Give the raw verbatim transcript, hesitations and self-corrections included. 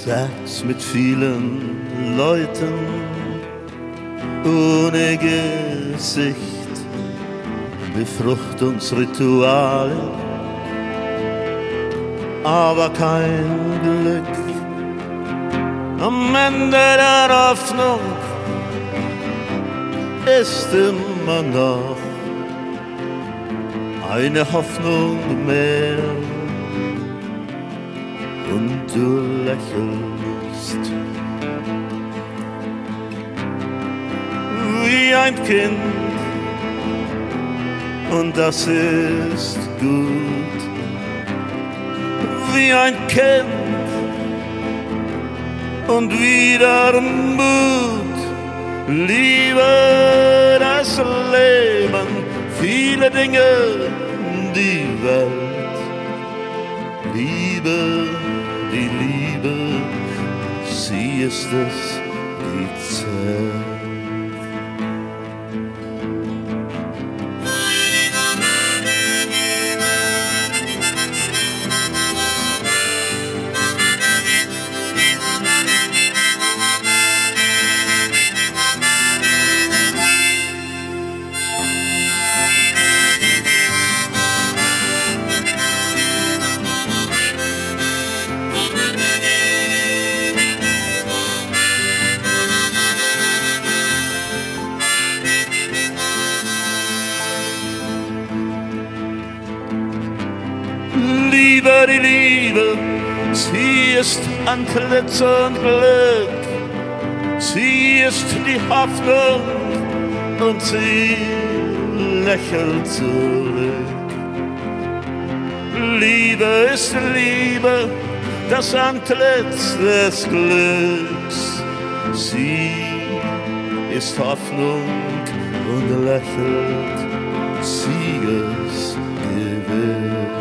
Sex mit vielen Leuten ohne Gesicht, Befruchtungsrituale, aber kein Glück. Am Ende der Hoffnung ist immer noch eine Hoffnung mehr. Und du lächelst wie ein Kind, und das ist gut. Wie ein Kind und wieder Mut. Liebe das Leben, viele Dinge, die Welt. Liebe, die Liebe, sie ist es, die zählt. Liebe, die Liebe, sie ist Antlitz und Glück, sie ist die Hoffnung und sie lächelt zurück. Liebe ist Liebe, das Antlitz des Glücks, sie ist Hoffnung und lächelt Siegesgewiss.